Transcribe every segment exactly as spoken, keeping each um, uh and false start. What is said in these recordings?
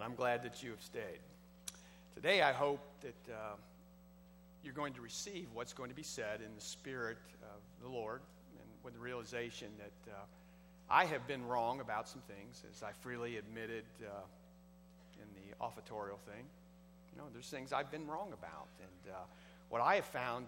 I'm glad that you have stayed. Today, I hope that uh, you're going to receive what's going to be said in the Spirit of the Lord, and with the realization that uh, I have been wrong about some things, as I freely admitted uh, in the offertorial thing. You know, there's things I've been wrong about, and uh, what I have found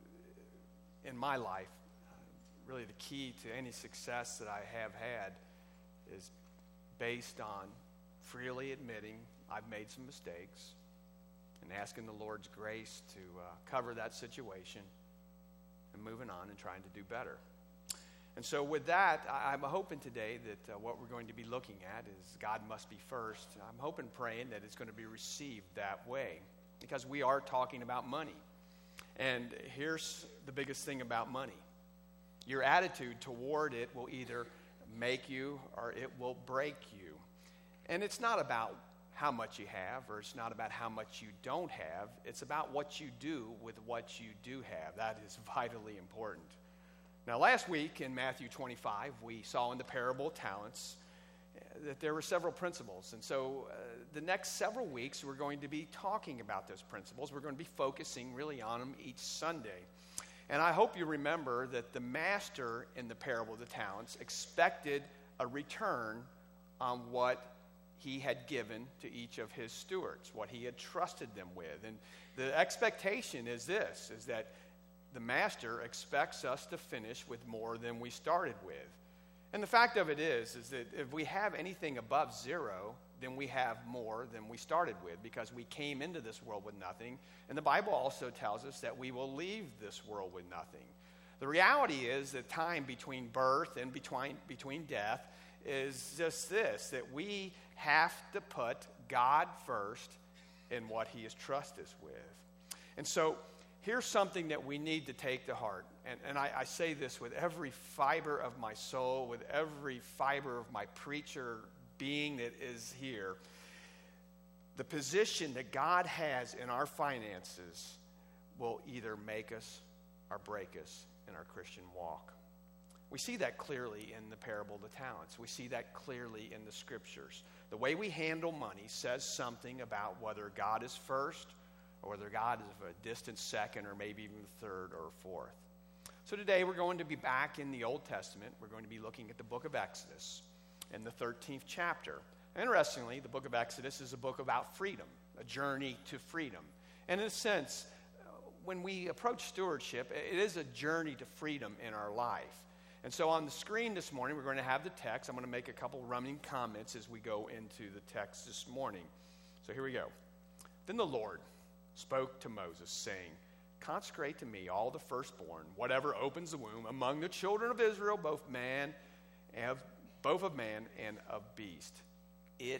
in my life, uh, really the key to any success that I have had is based on freely admitting I've made some mistakes and asking the Lord's grace to uh, cover that situation and moving on and trying to do better. And so with that, I- I'm hoping today that uh, what we're going to be looking at is God must be first. I'm hoping, praying that it's going to be received that way, because we are talking about money. And here's the biggest thing about money. Your attitude toward it will either make you or it will break you. And it's not about how much you have, or it's not about how much you don't have. It's about what you do with what you do have. That is vitally important. Now, last week in Matthew twenty-five, we saw in the parable of talents that there were several principles. And so uh, the next several weeks, we're going to be talking about those principles. We're going to be focusing really on them each Sunday. And I hope you remember that the master in the parable of the talents expected a return on what he had given to each of his stewards, what he had trusted them with. And the expectation is this, is that the master expects us to finish with more than we started with. And the fact of it is, is that if we have anything above zero, then we have more than we started with, because we came into this world with nothing. And the Bible also tells us that we will leave this world with nothing. The reality is that time between birth and between, between death is just this, that we have to put God first in what he has trusted us with. And so here's something that we need to take to heart. And, and I, I say this with every fiber of my soul, with every fiber of my preacher being that is here. The position that God has in our finances will either make us or break us in our Christian walk. We see that clearly in the parable of the talents. We see that clearly in the scriptures. The way we handle money says something about whether God is first or whether God is a distant second or maybe even third or fourth. So today we're going to be back in the Old Testament. We're going to be looking at the book of Exodus in the thirteenth chapter. Interestingly, the book of Exodus is a book about freedom, a journey to freedom. And in a sense, when we approach stewardship, it is a journey to freedom in our life. And so on the screen this morning, we're going to have the text. I'm going to make a couple running comments as we go into the text this morning. So here we go. Then the Lord spoke to Moses, saying, "Consecrate to me all the firstborn, whatever opens the womb, among the children of Israel, both man and both of man and of beast. It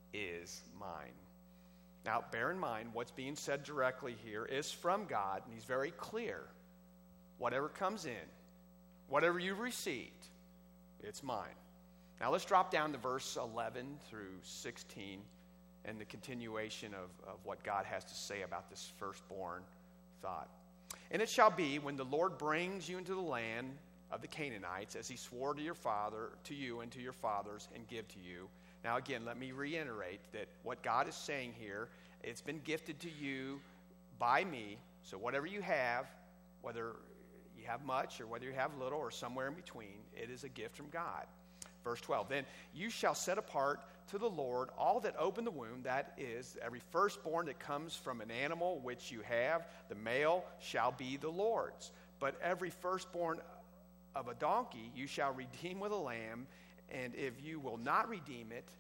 is mine." Now, bear in mind, what's being said directly here is from God, and he's very clear. Whatever comes in, whatever you've received, it's mine. Now, let's drop down to verse eleven through sixteen and the continuation of, of what God has to say about this firstborn thought. "And it shall be, when the Lord brings you into the land of the Canaanites, as he swore to your father, to you and to your fathers, and give to you." Now again, let me reiterate that what God is saying here, it's been gifted to you by me. So whatever you have, whether you have much or whether you have little or somewhere in between, it is a gift from God. Verse twelve, "Then you shall set apart to the Lord all that open the womb, that is, every firstborn that comes from an animal which you have, the male shall be the Lord's. But every firstborn of a donkey you shall redeem with a lamb, and if you will not redeem it,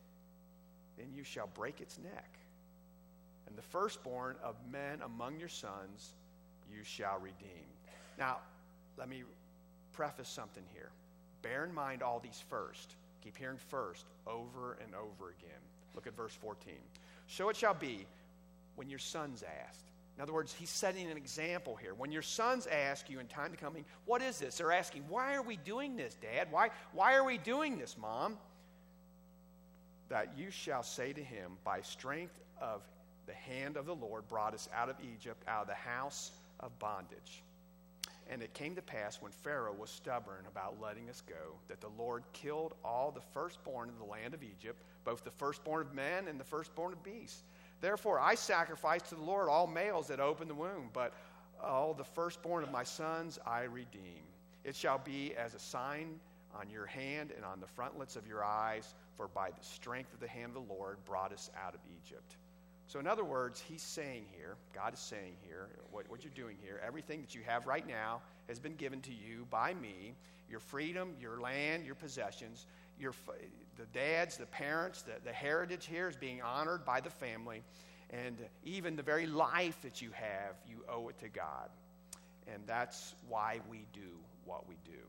then you shall break its neck. And the firstborn of men among your sons you shall redeem." Now, let me preface something here. Bear in mind all these first. Keep hearing first over and over again. Look at verse fourteen. "So it shall be when your sons ask." In other words, he's setting an example here. When your sons ask you in time to coming, "What is this?" They're asking, "Why are we doing this, Dad? Why, why are we doing this, Mom?" "That you shall say to him, by strength of the hand of the Lord brought us out of Egypt, out of the house of bondage." And it came to pass when Pharaoh was stubborn about letting us go, that the Lord killed all the firstborn in the land of Egypt, both the firstborn of men and the firstborn of beasts. Therefore I sacrifice to the Lord all males that open the womb, but all the firstborn of my sons I redeem. It shall be as a sign on your hand and on the frontlets of your eyes, for by the strength of the hand of the Lord brought us out of Egypt. So in other words, he's saying here, God is saying here, what, what you're doing here, everything that you have right now has been given to you by me, your freedom, your land, your possessions, your the dads, the parents, the, the heritage here is being honored by the family, and even the very life that you have, you owe it to God. And that's why we do what we do.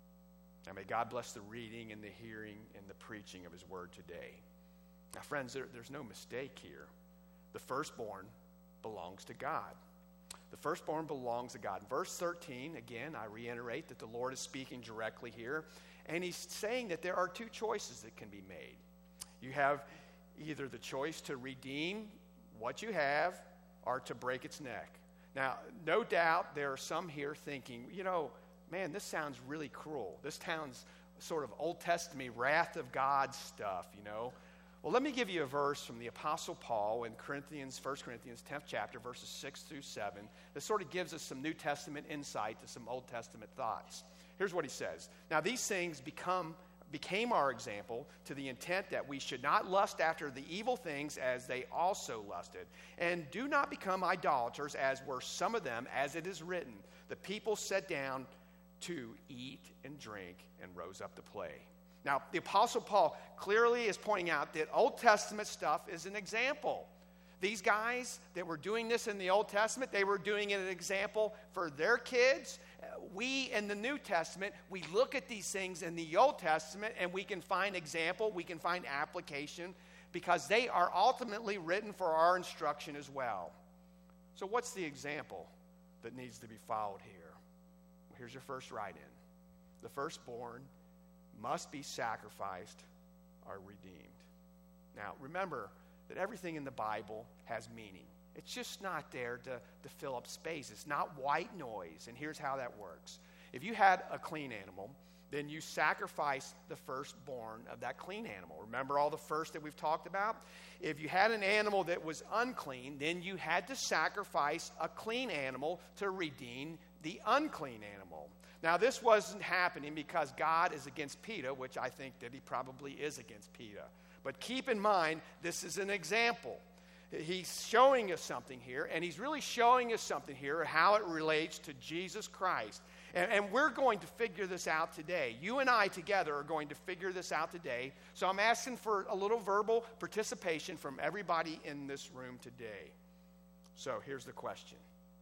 Now may God bless the reading and the hearing and the preaching of his word today. Now friends, there, there's no mistake here. The firstborn belongs to God. The firstborn belongs to God. In verse thirteen, again, I reiterate that the Lord is speaking directly here. And he's saying that there are two choices that can be made. You have either the choice to redeem what you have or to break its neck. Now, no doubt there are some here thinking, you know, man, this sounds really cruel. This sounds sort of Old Testament wrath of God stuff, you know. Well, let me give you a verse from the Apostle Paul in Corinthians, First Corinthians, tenth chapter, verses six through seven. That sort of gives us some New Testament insight to some Old Testament thoughts. Here's what he says. Now, these things become became our example to the intent that we should not lust after the evil things as they also lusted. And do not become idolaters, as were some of them, as it is written. The people sat down to eat and drink and rose up to play. Now, the Apostle Paul clearly is pointing out that Old Testament stuff is an example. These guys that were doing this in the Old Testament, they were doing it an example for their kids. We in the New Testament, we look at these things in the Old Testament and we can find example, we can find application, because they are ultimately written for our instruction as well. So what's the example that needs to be followed here? Well, here's your first write-in. The firstborn must be sacrificed or redeemed. Now, remember that everything in the Bible has meaning. It's just not there to, to fill up space. It's not white noise. And here's how that works. If you had a clean animal, then you sacrifice the firstborn of that clean animal. Remember all the first that we've talked about? If you had an animal that was unclean, then you had to sacrifice a clean animal to redeem the unclean animal. Now, this wasn't happening because God is against PETA, which I think that he probably is against PETA. But keep in mind, this is an example. He's showing us something here, and he's really showing us something here, how it relates to Jesus Christ. And, and we're going to figure this out today. You and I together are going to figure this out today. So I'm asking for a little verbal participation from everybody in this room today. So here's the question.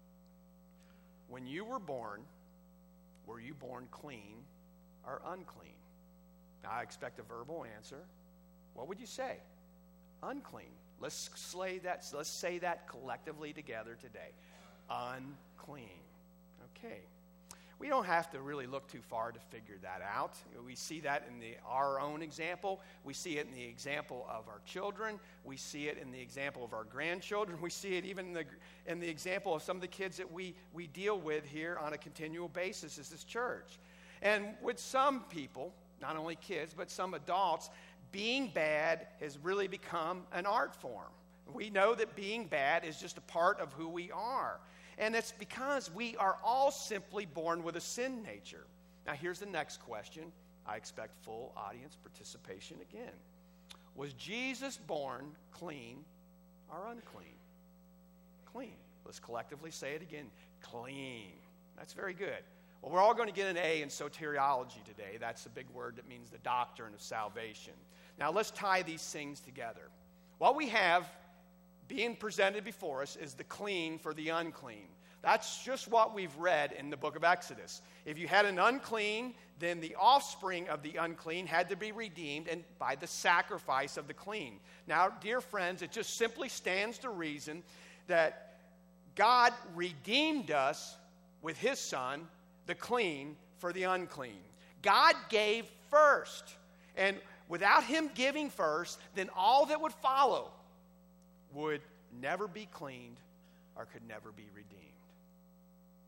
When you were born, were you born clean or unclean? Now, I expect a verbal answer. What would you say? Unclean. Let's slay that. Let's say that collectively together today. Unclean. Okay. We don't have to really look too far to figure that out. We see that in the, our own example. We see it in the example of our children. We see it in the example of our grandchildren. We see it even in the, in the example of some of the kids that we, we deal with here on a continual basis as this church. And with some people, not only kids, but some adults, being bad has really become an art form. We know that being bad is just a part of who we are. And it's because we are all simply born with a sin nature. Now, here's the next question. I expect full audience participation again. Was Jesus born clean or unclean? Clean. Let's collectively say it again. Clean. That's very good. Well, we're all going to get an A in soteriology today. That's a big word that means the doctrine of salvation. Now, let's tie these things together. What we have being presented before us is the clean for the unclean. That's just what we've read in the book of Exodus. If you had an unclean, then the offspring of the unclean had to be redeemed and by the sacrifice of the clean. Now, dear friends, it just simply stands to reason that God redeemed us with his Son, the clean for the unclean. God gave first. And without him giving first, then all that would follow would never be cleaned or could never be redeemed.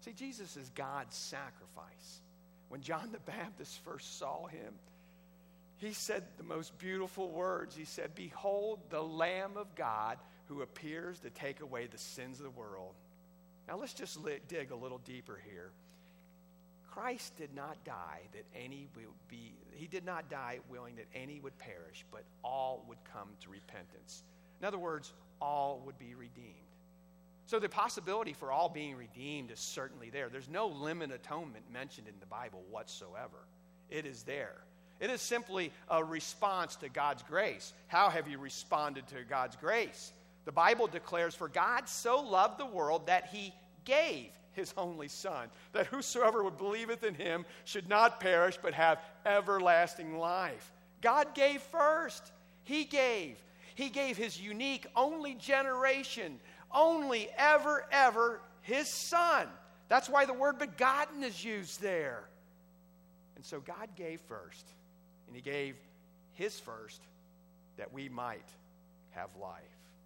See, Jesus is God's sacrifice. When John the Baptist first saw him, he said the most beautiful words. He said, "Behold the Lamb of God who appears to take away the sins of the world." Now let's just dig a little deeper here. Christ did not die that any would be, he did not die willing that any would perish, but all would come to repentance. In other words, all would be redeemed. So the possibility for all being redeemed is certainly there. There's no limit atonement mentioned in the Bible whatsoever. It is there. It is simply a response to God's grace. How have you responded to God's grace? The Bible declares, "For God so loved the world that he gave his only Son, that whosoever would believeth in him should not perish but have everlasting life." God gave first. He gave. He gave his unique, only generation, only ever, ever his Son. That's why the word begotten is used there. And so God gave first, and he gave his first that we might have life.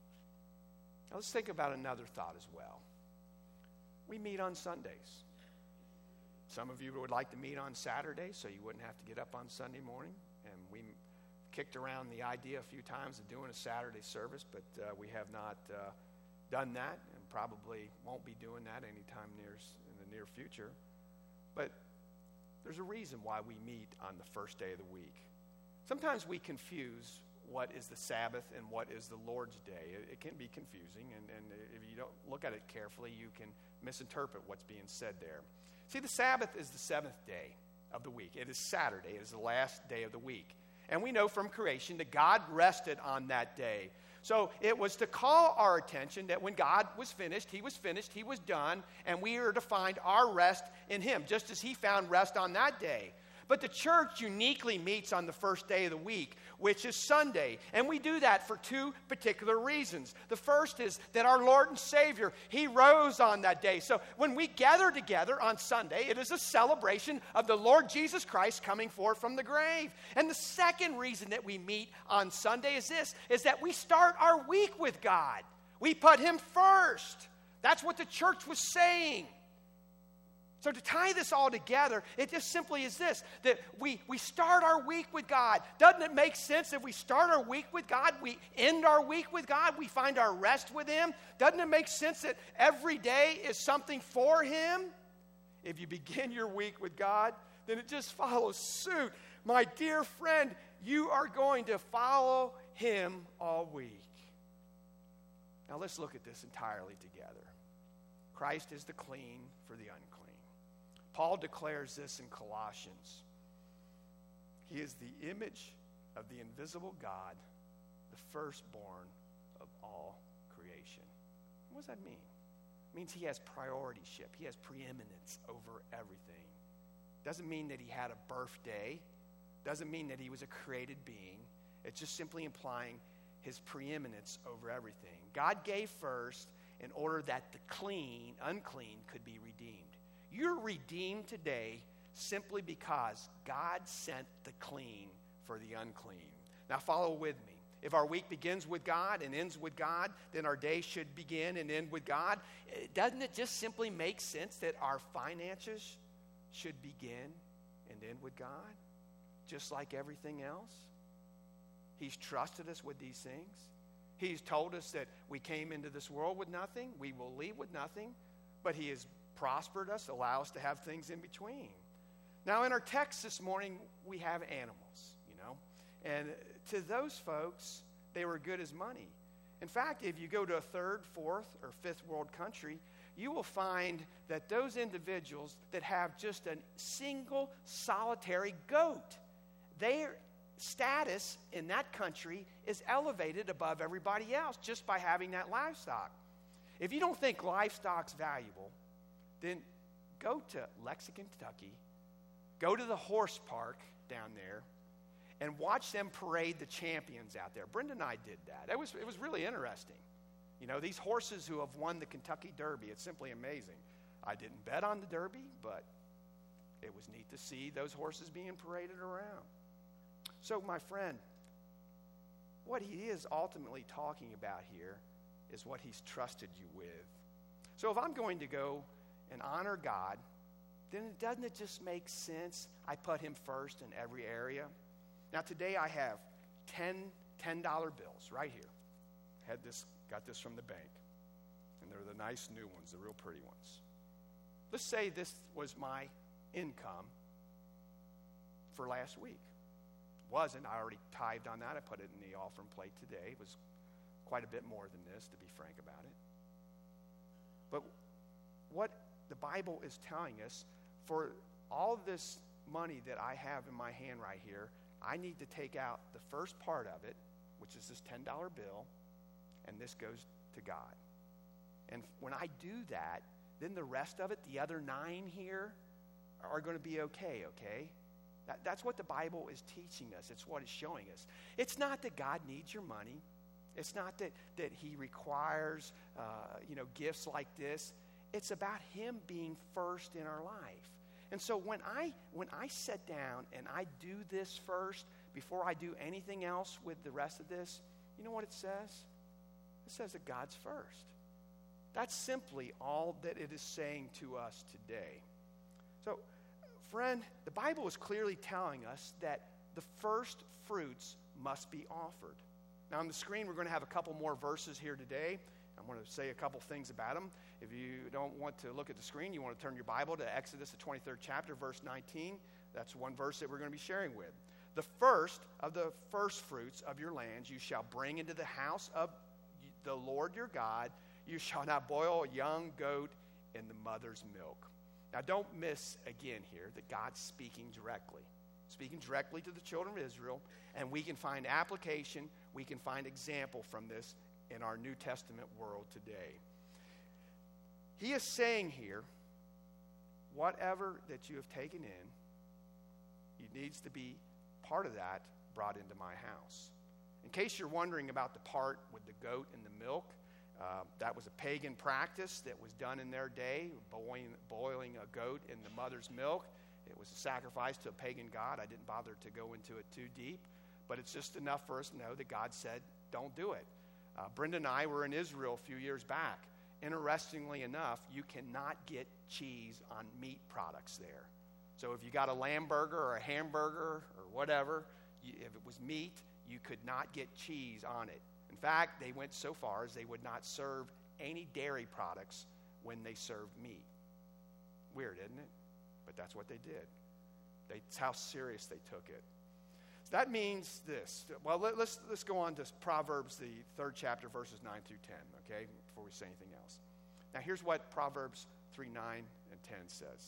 Now let's think about another thought as well. We meet on Sundays. Some of you would like to meet on Saturdays so you wouldn't have to get up on Sunday morning. And we kicked around the idea a few times of doing a Saturday service, but uh, we have not uh, done that and probably won't be doing that anytime near in the near future. But there's a reason why we meet on the first day of the week. Sometimes we confuse what is the Sabbath and what is the Lord's Day. It, it can be confusing, and, and if you don't look at it carefully, you can misinterpret what's being said there. See, the Sabbath is the seventh day of the week. It is Saturday. It is the last day of the week. And we know from creation that God rested on that day. So it was to call our attention that when God was finished, he was finished, he was done, and we are to find our rest in him, just as he found rest on that day. But the church uniquely meets on the first day of the week, which is Sunday. And we do that for two particular reasons. The first is that our Lord and Savior, he rose on that day. So when we gather together on Sunday, it is a celebration of the Lord Jesus Christ coming forth from the grave. And the second reason that we meet on Sunday is this, is that we start our week with God. We put him first. That's what the church was saying. So to tie this all together, it just simply is this, that we, we start our week with God. Doesn't it make sense if we start our week with God, we end our week with God, we find our rest with him? Doesn't it make sense that every day is something for him? If you begin your week with God, then it just follows suit. My dear friend, you are going to follow him all week. Now let's look at this entirely together. Christ is the clean for the unclean. Paul declares this in Colossians. He is the image of the invisible God, the firstborn of all creation. What does that mean? It means he has priorityship. He has preeminence over everything. Doesn't mean that he had a birthday. Doesn't mean that he was a created being. It's just simply implying his preeminence over everything. God gave first in order that the clean, unclean could be redeemed. You're redeemed today simply because God sent the clean for the unclean. Now follow with me. If our week begins with God and ends with God, then our day should begin and end with God. Doesn't it just simply make sense that our finances should begin and end with God? Just like everything else? He's trusted us with these things. He's told us that we came into this world with nothing. We will leave with nothing. But he has prospered us, allow us to have things in between. Now, in our text this morning, we have animals, you know. And to those folks, they were good as money. In fact, if you go to a third, fourth, or fifth world country, you will find that those individuals that have just a single solitary goat, their status in that country is elevated above everybody else just by having that livestock. If you don't think livestock's valuable, then go to Lexington, Kentucky, go to the horse park down there, and watch them parade the champions out there. Brenda and I did that. It was, it was really interesting. You know, these horses who have won the Kentucky Derby, it's simply amazing. I didn't bet on the Derby, but it was neat to see those horses being paraded around. So, my friend, what he is ultimately talking about here is what he's trusted you with. So if I'm going to go and honor God, then doesn't it just make sense I put him first in every area? Now today I have ten ten-dollar bills right here. Had this, got this from the bank. And they're the nice new ones, the real pretty ones. Let's say this was my income for last week. It wasn't. I already tithed on that. I put it in the offering plate today. It was quite a bit more than this, to be frank about it. But what the Bible is telling us, for all this money that I have in my hand right here, I need to take out the first part of it, which is this ten-dollar bill, and this goes to God. And when I do that, then the rest of it, the other nine here, are going to be okay, okay? That, that's what the Bible is teaching us. It's what it's showing us. It's not that God needs your money. It's not that, that he requires, uh, you know, gifts like this. It's about him being first in our life. And so when I when I sit down and I do this first, before I do anything else with the rest of this, you know what it says? It says that God's first. That's simply all that it is saying to us today. So, friend, the Bible is clearly telling us that the first fruits must be offered. Now, on the screen, we're going to have a couple more verses here today. I'm going to say a couple things about them. If you don't want to look at the screen, you want to turn your Bible to Exodus, the twenty-third chapter, verse nineteen. That's one verse that we're going to be sharing with. The first of the first fruits of your lands you shall bring into the house of the Lord your God. You shall not boil a young goat in the mother's milk. Now, don't miss again here that God's speaking directly. Speaking directly to the children of Israel, and we can find application, we can find example from this in our New Testament world today. He is saying here, whatever that you have taken in, it needs to be part of that brought into my house. In case you're wondering about the part with the goat and the milk, uh, that was a pagan practice that was done in their day, boiling, boiling a goat in the mother's milk. It was a sacrifice to a pagan god. I didn't bother to go into it too deep, but it's just enough for us to know that God said, don't do it. Uh, Brenda and I were in Israel a few years back. Interestingly enough, you cannot get cheese on meat products there. So if you got a lamb burger or a hamburger or whatever, you, if it was meat, you could not get cheese on it. In fact, they went so far as they would not serve any dairy products when they served meat. Weird, isn't it? But that's what they did. They, that's how serious they took it. So that means this. Well, let, let's let's go on to Proverbs, the third chapter, verses nine through ten, okay, before we say anything else. Now, here's what Proverbs three, nine, and ten says.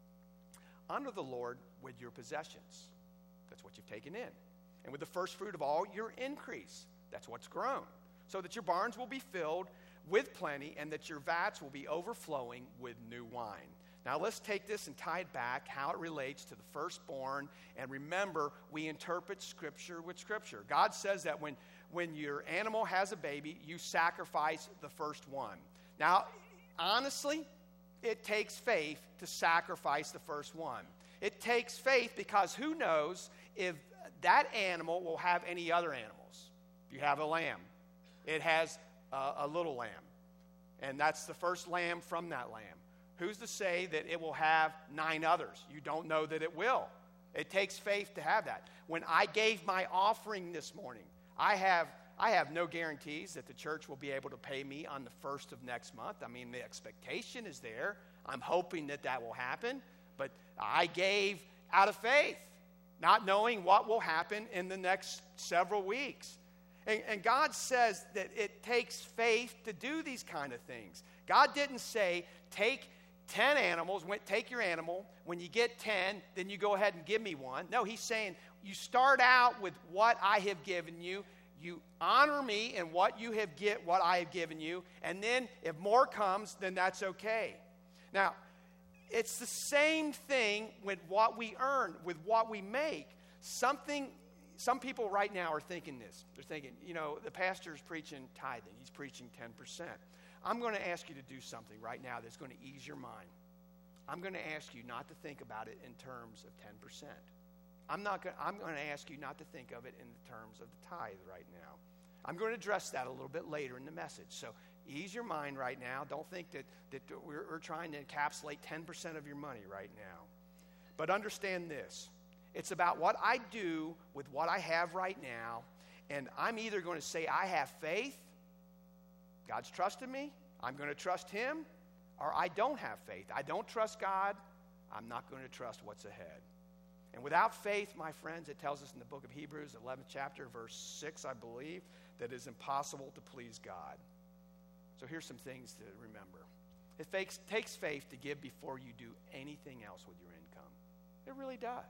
Honor the Lord with your possessions. That's what you've taken in. And with the first fruit of all your increase. That's what's grown. So that your barns will be filled with plenty and that your vats will be overflowing with new wine. Now let's take this and tie it back, how it relates to the firstborn. And remember, we interpret Scripture with Scripture. God says that when, when your animal has a baby, you sacrifice the first one. Now, honestly, it takes faith to sacrifice the first one. It takes faith because who knows if that animal will have any other animals. You have a lamb. It has a, a little lamb. And that's the first lamb from that lamb. Who's to say that it will have nine others? You don't know that it will. It takes faith to have that. When I gave my offering this morning, I have I have no guarantees that the church will be able to pay me on the first of next month. I mean, the expectation is there. I'm hoping that that will happen. But I gave out of faith, not knowing what will happen in the next several weeks. And, and God says that it takes faith to do these kind of things. God didn't say, take ten animals, take your animal. When you get ten, then you go ahead and give me one. No, he's saying, you start out with what I have given you. You honor me in what you have get, what I have given you. And then if more comes, then that's okay. Now, it's the same thing with what we earn, with what we make. Something... Some people right now are thinking this. They're thinking, you know, the pastor's preaching tithing. He's preaching ten percent. I'm going to ask you to do something right now that's going to ease your mind. I'm going to ask you not to think about it in terms of ten percent. I'm not going, I'm going to ask you not to think of it in the terms of the tithe right now. I'm going to address that a little bit later in the message. So ease your mind right now. Don't think that, that we're, we're trying to encapsulate ten percent of your money right now. But understand this. It's about what I do with what I have right now. And I'm either going to say I have faith, God's trusted me, I'm going to trust him, or I don't have faith. I don't trust God, I'm not going to trust what's ahead. And without faith, my friends, it tells us in the book of Hebrews, eleventh chapter, verse six, I believe, that it is impossible to please God. So here's some things to remember. It fakes, takes faith to give before you do anything else with your income. It really does.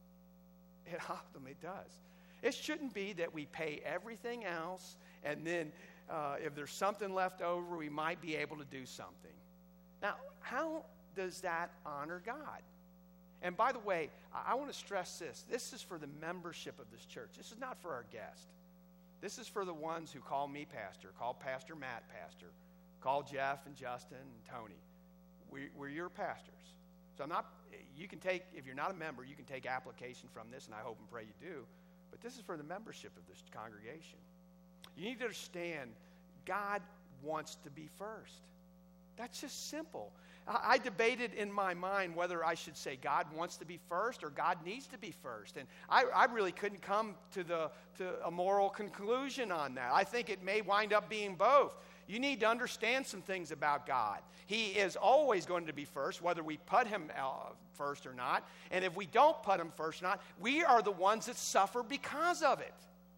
It ultimately does. It shouldn't be that we pay everything else, and then uh, if there's something left over, we might be able to do something. Now, how does that honor God? And by the way, I, I want to stress this. This is for the membership of this church. This is not for our guests. This is for the ones who call me pastor, call Pastor Matt pastor, call Jeff and Justin and Tony. We, we're your pastors. So I'm not, you can take, if you're not a member, you can take application from this, and I hope and pray you do. But this is for the membership of this congregation. You need to understand, God wants to be first. That's just simple. I, I debated in my mind whether I should say God wants to be first or God needs to be first. And I, I really couldn't come to, the, to a moral conclusion on that. I think it may wind up being both. You need to understand some things about God. He is always going to be first, whether we put him first or not. And if we don't put him first or not, we are the ones that suffer because of it.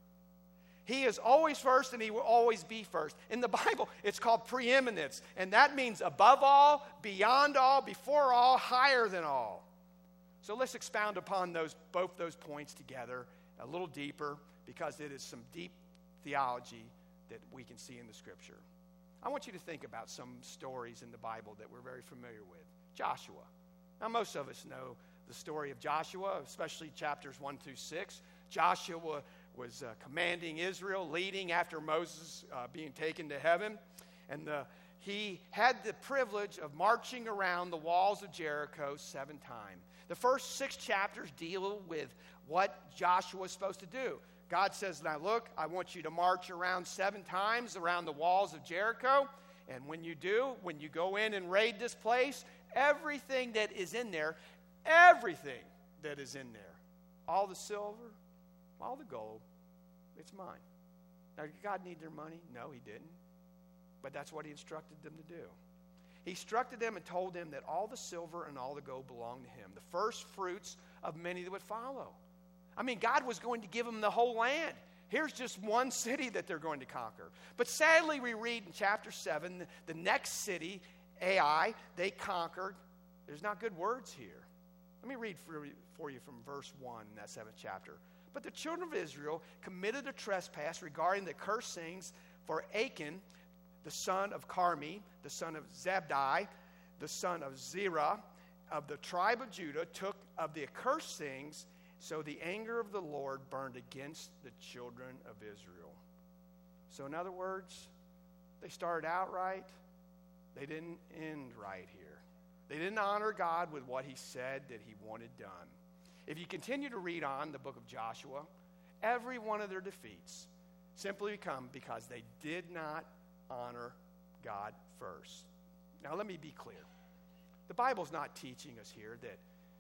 He is always first, and he will always be first. In the Bible, it's called preeminence, and that means above all, beyond all, before all, higher than all. So let's expound upon those both those points together a little deeper, because it is some deep theology that we can see in the Scripture. I want you to think about some stories in the Bible that we're very familiar with. Joshua. Now, most of us know the story of Joshua, especially chapters one through six. Joshua was uh, commanding Israel, leading after Moses uh, being taken to heaven. And the, he had the privilege of marching around the walls of Jericho seven times. The first six chapters deal with what Joshua was supposed to do. God says, now look, I want you to march around seven times around the walls of Jericho. And when you do, when you go in and raid this place, everything that is in there, everything that is in there, all the silver, all the gold, it's mine. Now, did God need their money? No, he didn't. But that's what he instructed them to do. He instructed them and told them that all the silver and all the gold belonged to him, the first fruits of many that would follow. I mean, God was going to give them the whole land. Here's just one city that they're going to conquer. But sadly, we read in chapter seven, the next city, Ai, they conquered. There's not good words here. Let me read for, for you from verse one in that seventh chapter. But the children of Israel committed a trespass regarding the cursed things, for Achan, the son of Carmi, the son of Zabdi, the son of Zerah, of the tribe of Judah, took of the accursed things. So the anger of the Lord burned against the children of Israel. So in other words, they started out right. They didn't end right here. They didn't honor God with what he said that he wanted done. If you continue to read on the book of Joshua, every one of their defeats simply come because they did not honor God first. Now let me be clear. The Bible's not teaching us here that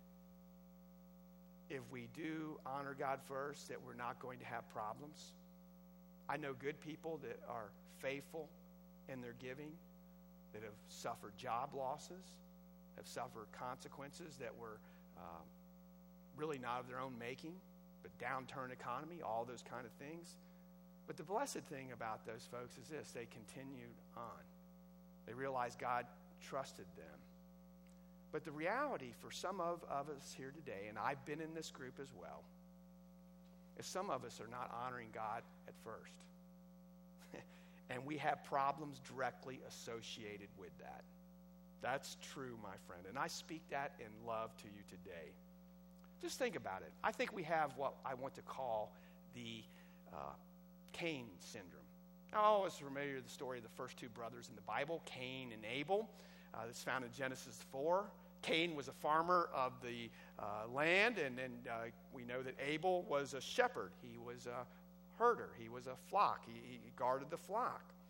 if we do honor God first, that we're not going to have problems. I know good people that are faithful in their giving, that have suffered job losses, have suffered consequences that were um, really not of their own making, but downturn economy, all those kind of things. But the blessed thing about those folks is this: they continued on. They realized God trusted them. But the reality for some of, of us here today, and I've been in this group as well, is some of us are not honoring God at first. And we have problems directly associated with that. That's true, my friend. And I speak that in love to you today. Just think about it. I think we have what I want to call the uh, Cain syndrome. Now, all of us are familiar with the story of the first two brothers in the Bible, Cain and Abel. Uh, it's found in Genesis four. Cain was a farmer of the uh, land, and, and uh, we know that Abel was a shepherd. He was a herder. He was a flock. He, he guarded the flock.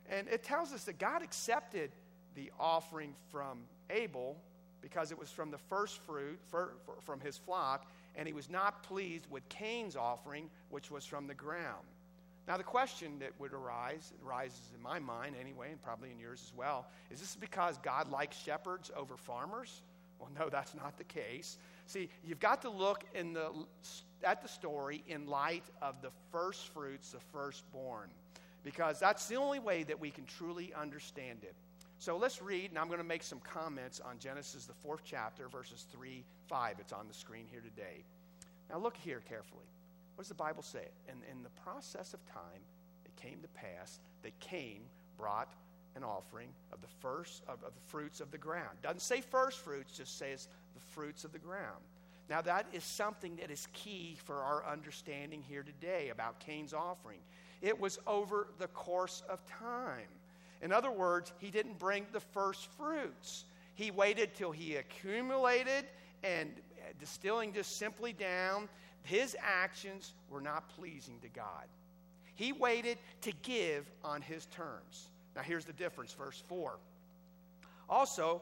And it tells us that God accepted the offering from Abel because it was from the first fruit, for, for, from his flock, and he was not pleased with Cain's offering, which was from the ground. Now, the question that would arise, it arises in my mind anyway, and probably in yours as well, is this because God likes shepherds over farmers? Well, no, that's not the case. See, you've got to look in the, at the story in light of the first fruits, the firstborn, because that's the only way that we can truly understand it. So let's read, and I'm going to make some comments on Genesis, the fourth chapter, verses three, five. It's on the screen here today. Now look here carefully. What does the Bible say? And in the process of time, it came to pass that Cain brought an offering of the first of, of the fruits of the ground. Doesn't say first fruits, just says the fruits of the ground. Now that is something that is key for our understanding here today about Cain's offering. It was over the course of time. In other words, he didn't bring the first fruits. He waited till he accumulated, and distilling this simply down, his actions were not pleasing to God. He waited to give on his terms. Now here's the difference, verse four. Also,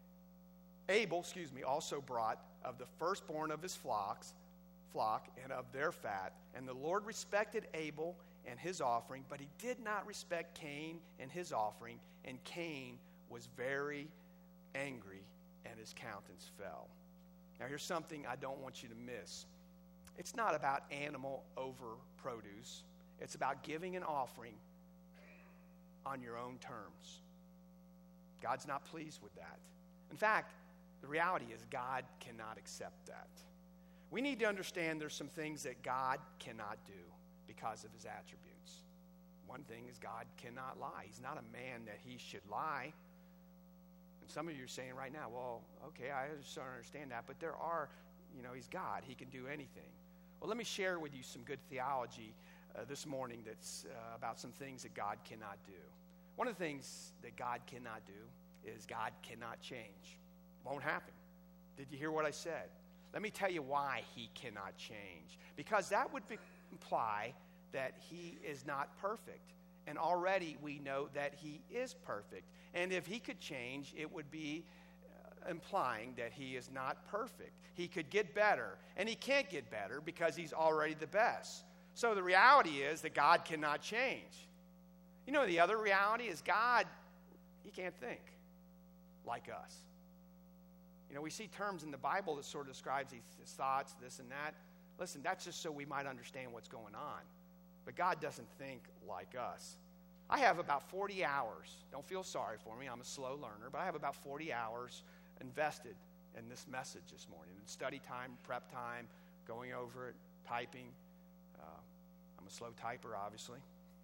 Abel, excuse me, also brought of the firstborn of his flocks, flock and of their fat. And the Lord respected Abel and his offering, but he did not respect Cain and his offering. And Cain was very angry, and his countenance fell. Now here's something I don't want you to miss. It's not about animal over produce. It's about giving an offering on your own terms. God's not pleased with that. In fact, the reality is God cannot accept that. We need to understand there's some things that God cannot do because of his attributes. One thing is God cannot lie. He's not a man that he should lie. And some of you are saying right now, well, okay, I just don't understand that, but there are, you know, he's God. He can do anything. Well, let me share with you some good theology uh, this morning that's uh, about some things that God cannot do. One of the things that God cannot do is God cannot change. Won't happen. Did you hear what I said? Let me tell you why he cannot change. Because that would be, imply that he is not perfect. And already we know that he is perfect. And if he could change, it would be uh, implying that he is not perfect. He could get better, and he can't get better because he's already the best. So the reality is that God cannot change. You know, the other reality is God, he can't think like us. You know, we see terms in the Bible that sort of describes his, his thoughts, this and that. Listen, that's just so we might understand what's going on. But God doesn't think like us. I have about forty hours. Don't feel sorry for me. I'm a slow learner. But I have about forty hours invested in this message this morning. In study time, prep time, going over it, typing. Uh, I'm a slow typer, obviously.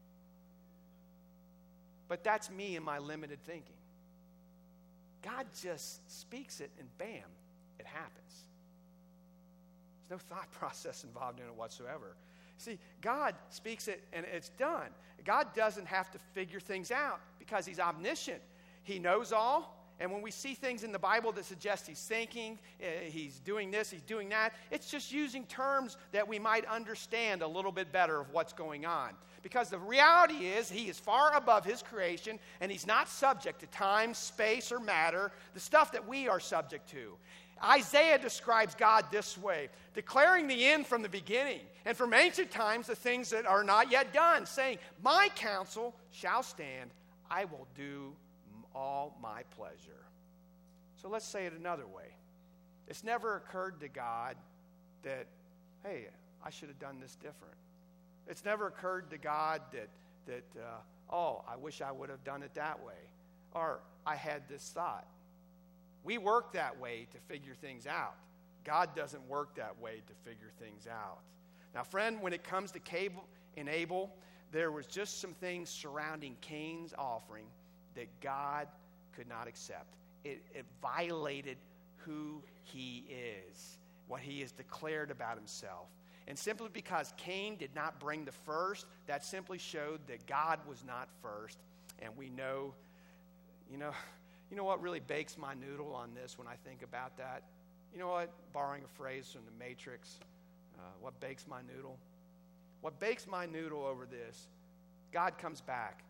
But that's me and my limited thinking. God just speaks it, and bam, it happens. There's no thought process involved in it whatsoever. See, God speaks it, and it's done. God doesn't have to figure things out because he's omniscient. He knows all. And when we see things in the Bible that suggest he's thinking, uh, he's doing this, he's doing that, it's just using terms that we might understand a little bit better of what's going on. Because the reality is he is far above his creation, and he's not subject to time, space, or matter, the stuff that we are subject to. Isaiah describes God this way, declaring the end from the beginning, and from ancient times the things that are not yet done, saying, my counsel shall stand, I will do all my pleasure. So let's say it another way. It's never occurred to God that, hey, I should have done this different. It's never occurred to God that, that uh, oh, I wish I would have done it that way. Or I had this thought. We work that way to figure things out. God doesn't work that way to figure things out. Now, friend, when it comes to Cain and Abel, there was just some things surrounding Cain's offering that God could not accept. It, it violated who he is, what he has declared about himself. And simply because Cain did not bring the first, that simply showed that God was not first. And we know, you know, you know what really bakes my noodle on this when I think about that? You know what? Borrowing a phrase from the Matrix, uh, what bakes my noodle? What bakes my noodle over this, God comes back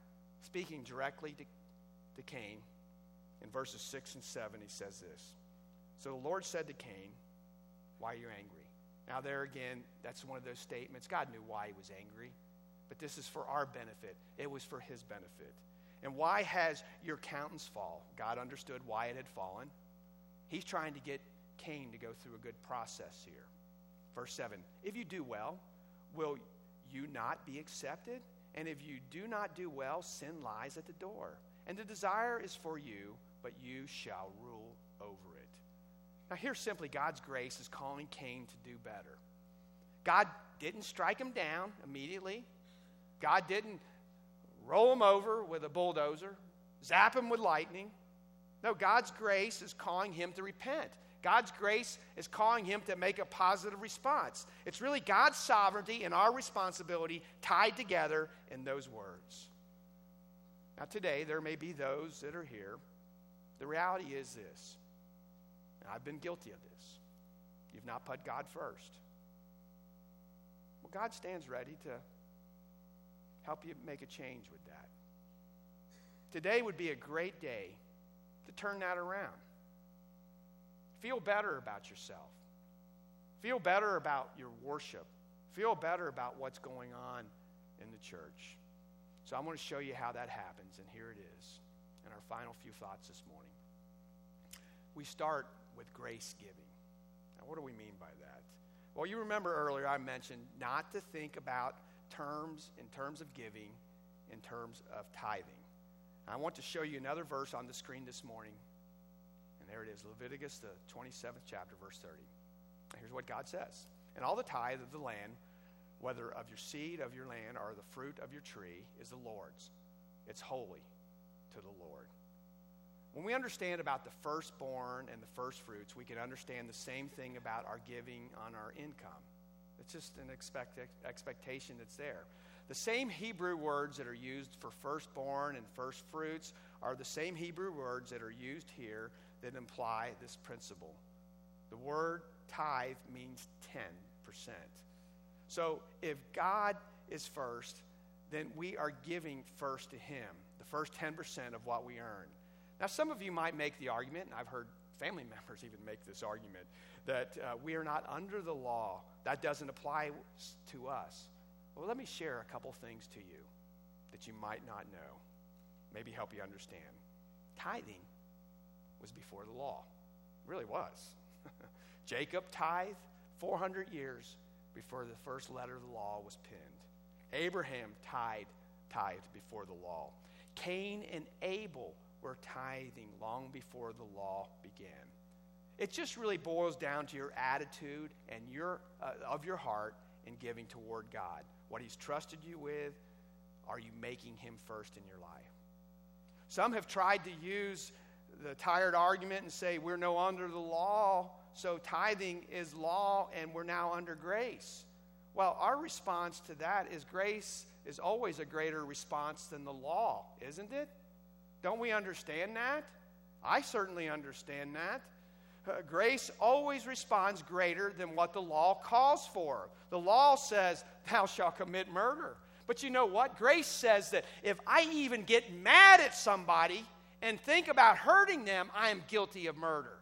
speaking directly to, to Cain, in verses six and seven, he says this. So the Lord said to Cain, why are you angry? Now there again, that's one of those statements. God knew why he was angry, but this is for our benefit. It was for his benefit. And why has your countenance fall? God understood why it had fallen. He's trying to get Cain to go through a good process here. Verse seven, if you do well, will you not be accepted? And if you do not do well, sin lies at the door. And the desire is for you, but you shall rule over it. Now here simply God's grace is calling Cain to do better. God didn't strike him down immediately. God didn't roll him over with a bulldozer, zap him with lightning. No, God's grace is calling him to repent. God's grace is calling him to make a positive response. It's really God's sovereignty and our responsibility tied together in those words. Now today, there may be those that are here. The reality is this, and I've been guilty of this. You've not put God first. Well, God stands ready to help you make a change with that. Today would be a great day to turn that around. Feel better about yourself. Feel better about your worship. Feel better about what's going on in the church. So I'm going to show you how that happens, and here it is in our final few thoughts this morning. We start with grace giving. Now, what do we mean by that? Well, you remember earlier I mentioned not to think about terms in terms of giving, in terms of tithing. I want to show you another verse on the screen this morning. And there it is, Leviticus, the twenty-seventh chapter, verse thirty. Here's what God says. And all the tithe of the land, whether of your seed, of your land, or the fruit of your tree, is the Lord's. It's holy to the Lord. When we understand about the firstborn and the first fruits, we can understand the same thing about our giving on our income. It's just an expect, expectation that's there. The same Hebrew words that are used for firstborn and first fruits are the same Hebrew words that are used here that imply this principle. The word tithe means ten percent. So if God is first, then we are giving first to him, the first ten percent of what we earn. Now, some of you might make the argument, and I've heard family members even make this argument, that uh, we are not under the law. That doesn't apply to us. Well, let me share a couple things to you that you might not know, maybe help you understand. Tithing was before the law. It really was. Jacob tithed four hundred years before the first letter of the law was penned. Abraham tithed, tithed before the law. Cain and Abel were tithing long before the law began. It just really boils down to your attitude and your uh, of your heart in giving toward God. What he's trusted you with, are you making him first in your life? Some have tried to use the tired argument and say we're no under the law, so tithing is law and we're now under grace. Well, our response to that is grace is always a greater response than the law, isn't it? Don't we understand that? I certainly understand that. Uh, grace always responds greater than what the law calls for. The law says, thou shalt commit murder. But you know what? Grace says that if I even get mad at somebody and think about hurting them, I am guilty of murder.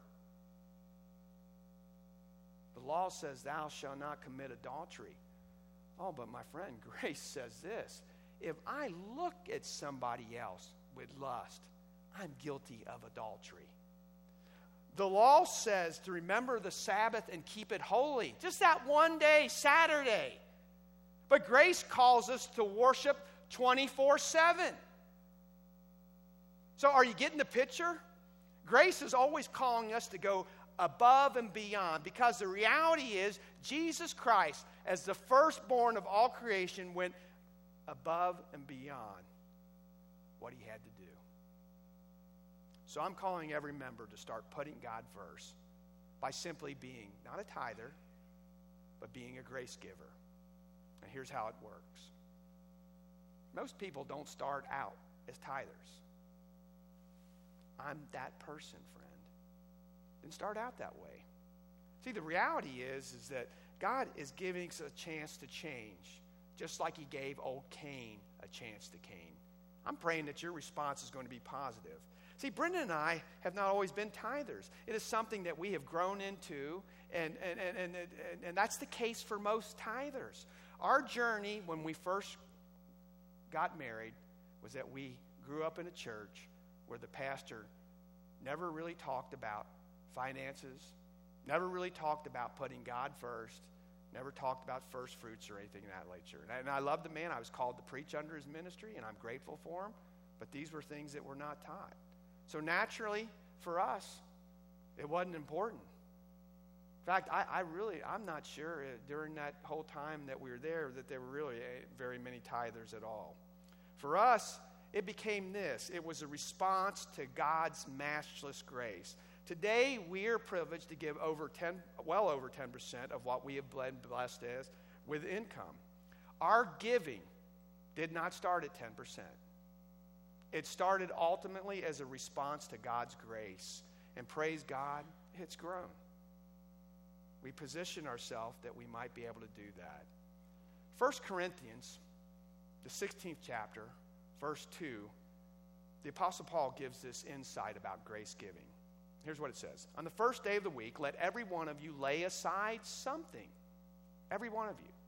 The law says, thou shalt not commit adultery. Oh, but my friend, grace says this. If I look at somebody else with lust, I'm guilty of adultery. The law says to remember the Sabbath and keep it holy. Just that one day, Saturday. But grace calls us to worship twenty-four seven. So are you getting the picture? Grace is always calling us to go above and beyond, because the reality is Jesus Christ, as the firstborn of all creation, went above and beyond what he had to do. So I'm calling every member to start putting God first by simply being not a tither, but being a grace giver. And here's how it works. Most people don't start out as tithers. I'm that person, friend. Didn't start out that way. See, the reality is, is that God is giving us a chance to change, just like he gave old Cain a chance to Cain. I'm praying that your response is going to be positive. See, Brenda and I have not always been tithers. It is something that we have grown into, and, and, and, and, and, and that's the case for most tithers. Our journey when we first got married was that we grew up in a church where the pastor never really talked about finances, never really talked about putting God first, never talked about first fruits or anything of that nature. And I, and I love the man. I was called to preach under his ministry, and I'm grateful for him. But these were things that were not taught. So naturally, for us, it wasn't important. In fact, I, I really, I'm not sure uh, during that whole time that we were there that there were really uh, very many tithers at all. For us, it became this. It was a response to God's matchless grace. Today, we are privileged to give over ten, well over ten percent of what we have been blessed as with income. Our giving did not start at ten percent. It started ultimately as a response to God's grace. And praise God, it's grown. We position ourselves that we might be able to do that. First Corinthians, the sixteenth chapter, verse two, the Apostle Paul gives this insight about grace giving. Here's what it says. On the first day of the week, let every one of you lay aside something. Every one of you.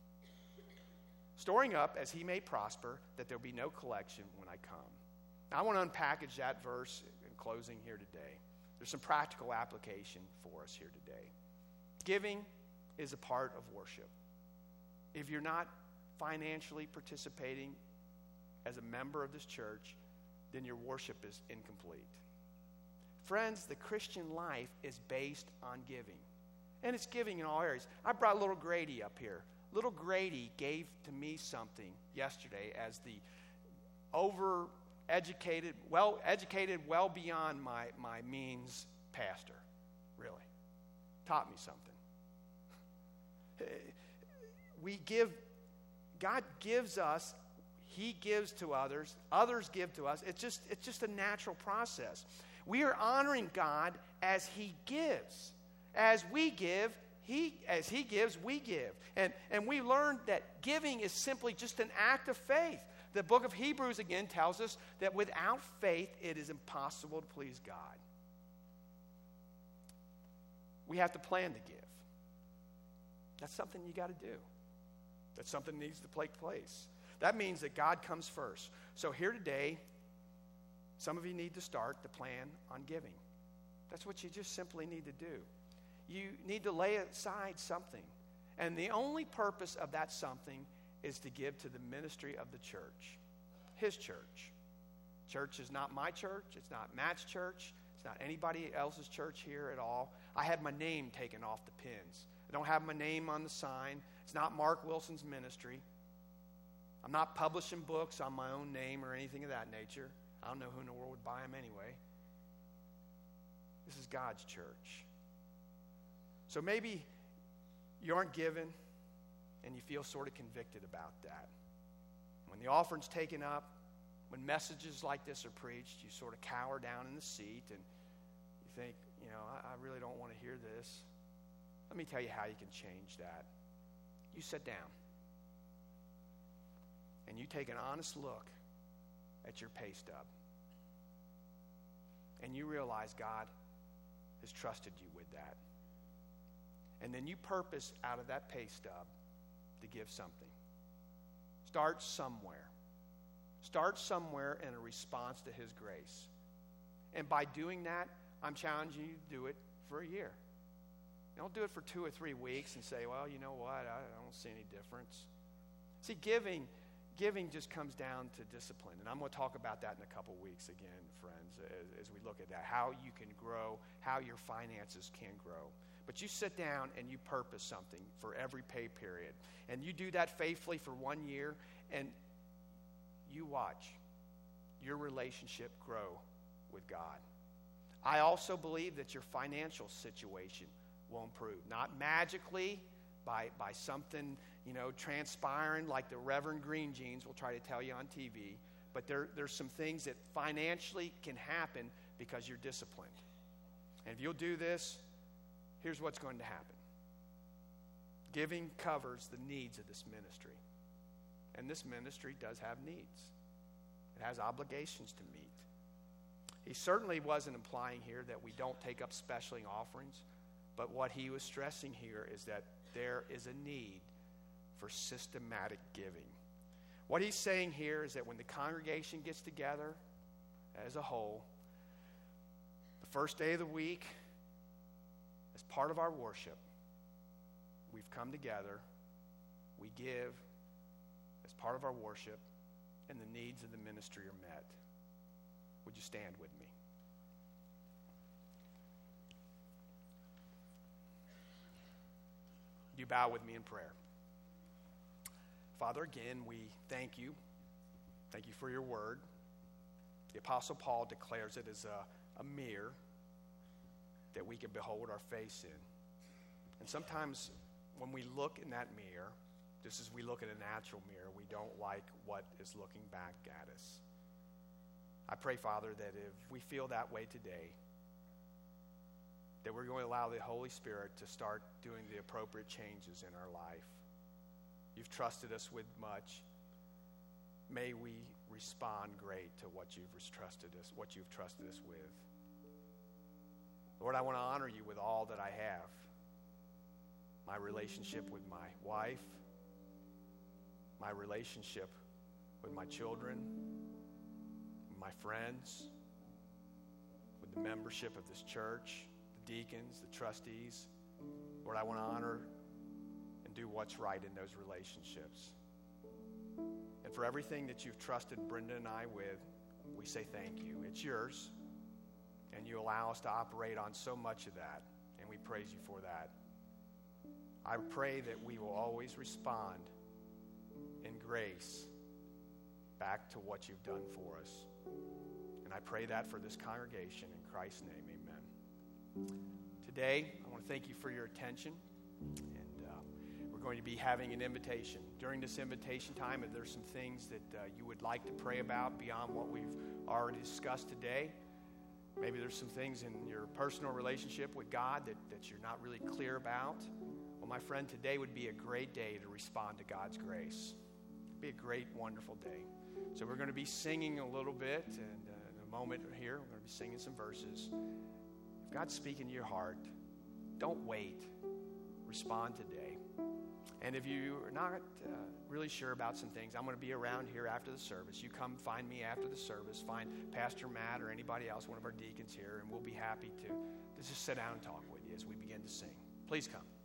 Storing up as he may prosper, that there be no collection when I come. Now, I want to unpackage that verse in closing here today. There's some practical application for us here today. Giving is a part of worship. If you're not financially participating as a member of this church, then your worship is incomplete. Friends, the Christian life is based on giving. And it's giving in all areas. I brought little Grady up here. Little Grady gave to me something yesterday as the over-educated, well-educated, well beyond my, my means pastor. Really. Taught me something. We give, God gives us, He gives to others, others give to us. It's just, it's just a natural process. We are honoring God as He gives. As we give, He, as He gives, we give. And, and we learned that giving is simply just an act of faith. The book of Hebrews again tells us that without faith, it is impossible to please God. We have to plan to give. That's something you got to do. That's something that needs to take place. That means that God comes first. So here today, some of you need to start to plan on giving. That's what you just simply need to do. You need to lay aside something. And the only purpose of that something is to give to the ministry of the church. His church. Church is not my church. It's not Matt's church. It's not anybody else's church here at all. I had my name taken off the pins. I don't have my name on the sign. It's not Mark Wilson's ministry. I'm not publishing books on my own name or anything of that nature. I don't know who in the world would buy them anyway. This is God's church. So maybe you aren't given and you feel sort of convicted about that. When the offering's taken up, when messages like this are preached, you sort of cower down in the seat and you think, you know, I, I really don't want to hear this. Let me tell you how you can change that. You sit down and you take an honest look at your pay stub. And you realize God has trusted you with that. And then you purpose out of that pay stub to give something. Start somewhere. Start somewhere in a response to His grace. And by doing that, I'm challenging you to do it for a year. Don't do it for two or three weeks and say, well, you know what, I don't see any difference. See, giving, giving just comes down to discipline. And I'm going to talk about that in a couple weeks again, friends, as, as we look at that, how you can grow, how your finances can grow. But you sit down and you purpose something for every pay period. And you do that faithfully for one year, and you watch your relationship grow with God. I also believe that your financial situation will improve. Not magically by, by something, you know, transpiring like the Reverend Green Jeans will try to tell you on T V, but there, there's some things that financially can happen because you're disciplined. And if you'll do this, here's what's going to happen. Giving covers the needs of this ministry. And this ministry does have needs. It has obligations to meet. He certainly wasn't implying here that we don't take up special offerings, but what he was stressing here is that there is a need for systematic giving. What he's saying here is that when the congregation gets together as a whole, the first day of the week, as part of our worship, we've come together, we give as part of our worship, and the needs of the ministry are met. Would you stand with me? You bow with me in prayer. Father, again, we thank you. Thank you for your word. The Apostle Paul declares it as a, a mirror that we can behold our face in. And sometimes when we look in that mirror, just as we look at a natural mirror, we don't like what is looking back at us. I pray, Father, that if we feel that way today, that we're going to allow the Holy Spirit to start doing the appropriate changes in our life. You've trusted us with much. May we respond great to what you've trusted us, what you've trusted us with. Lord, I want to honor you with all that I have. My relationship with my wife, my relationship with my children, my friends, with the membership of this church, the deacons, the trustees. Lord, I want to honor and do what's right in those relationships. And for everything that you've trusted Brenda and I with, we say thank you. It's yours, and you allow us to operate on so much of that, and we praise you for that. I pray that we will always respond in grace back to what you've done for us. And I pray that for this congregation in Christ's name, amen. Today, I want to thank you for your attention. And uh, we're going to be having an invitation. During this invitation time, if there's some things that uh, you would like to pray about beyond what we've already discussed today, maybe there's some things in your personal relationship with God that, that you're not really clear about. Well, my friend, today would be a great day to respond to God's grace. It'd be a great, wonderful day. So we're going to be singing a little bit, and uh, in a moment here, we're going to be singing some verses. If God's speaking to your heart, don't wait. Respond today. And if you are not uh, really sure about some things, I'm going to be around here after the service. You come find me after the service. Find Pastor Matt or anybody else, one of our deacons here, and we'll be happy to, to just sit down and talk with you as we begin to sing. Please come.